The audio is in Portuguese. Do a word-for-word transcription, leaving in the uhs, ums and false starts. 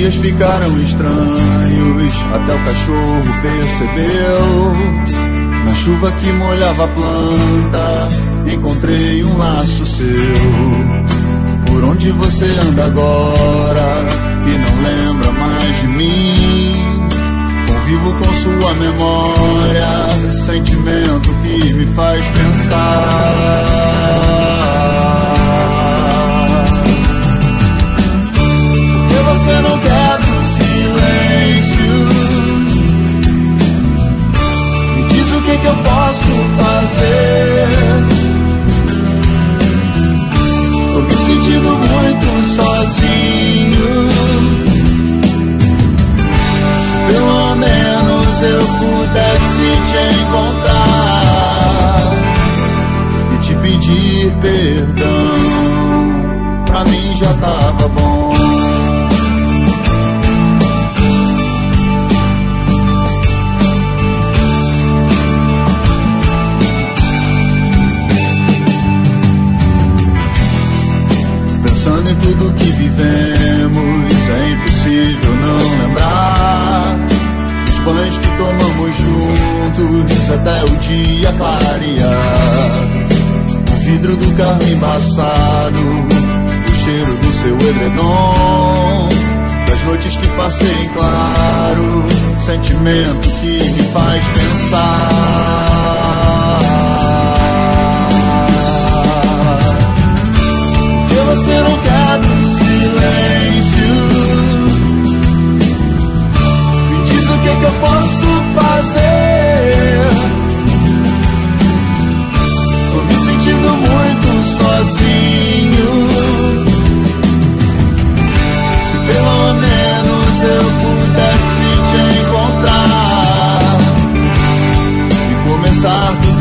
dias ficaram estranhos, até o cachorro percebeu. Na chuva que molhava a planta, encontrei um laço seu. Por onde você anda agora, que não lembra mais de mim? Convivo com sua memória, sentimento que me faz pensar. Por que você não quebra o silêncio? Me diz o que, que eu posso fazer. Tô me sentindo muito sozinho. Se pelo menos eu pudesse te encontrar e te pedir perdão, pra mim já tava bom. Pensando em tudo que vivemos, é impossível não lembrar dos banhos que tomamos juntos até o dia clarear. O vidro do carro embaçado, o cheiro do seu edredom, das noites que passei em claro, sentimento que me faz pensar. Você não quebra o silêncio. Me diz o que, que eu posso fazer. Tô me sentindo muito sozinho. Se pelo menos eu pudesse te encontrar e começar tudo